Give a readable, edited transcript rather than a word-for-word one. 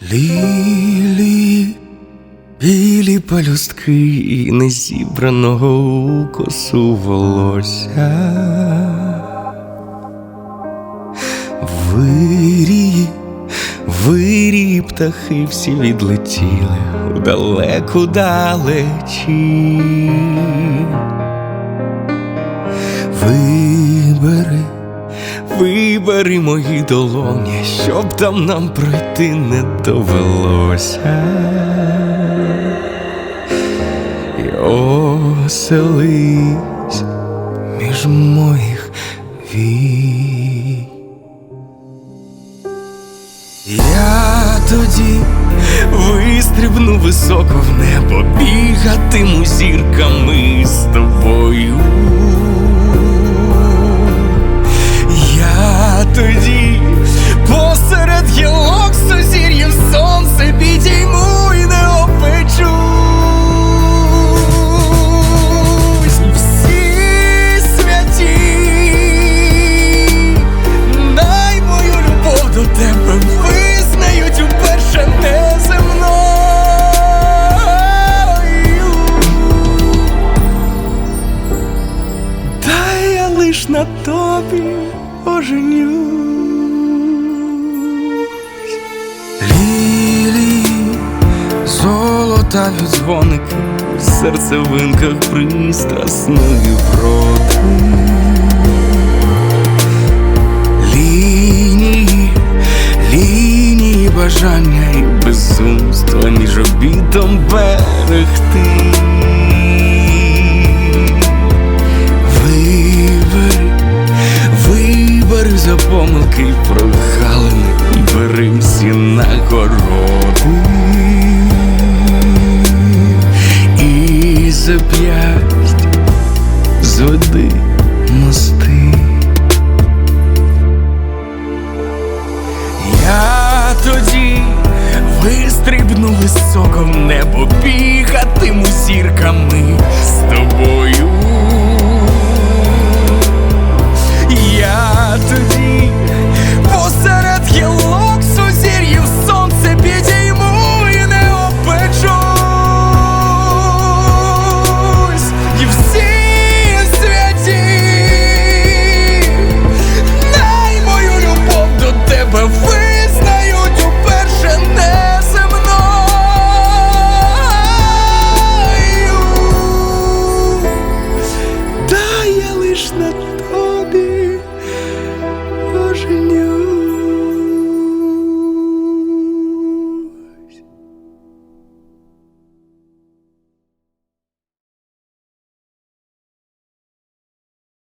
Лілії, білі пелюстки і незібраного у косу волосся. Вирії, птахи всі відлетіли у далеку далечі. Вибери мої долоні, щоб там нам пройти не довелося. І оселись між моїх вій. Я тоді вистрибну високо в небо, бігатиму зірками з тобою. Я тоді посеред гілок сузір'їв сонце підійму і не опечусь. Всі святі, дай мою любов до тебе визнають уперше неземною. Дай я лиш на тобі оженюсь. Лілії, золотаві дзвоники в серцевинках пристрасної вроди. Лінії бажання і безумства між обідом берегти. Вибери за помилки й прогалини і бери всі нагороди. І зап'ясть зведи мости. Я тоді вистрибну високо в небо, бігатиму зірками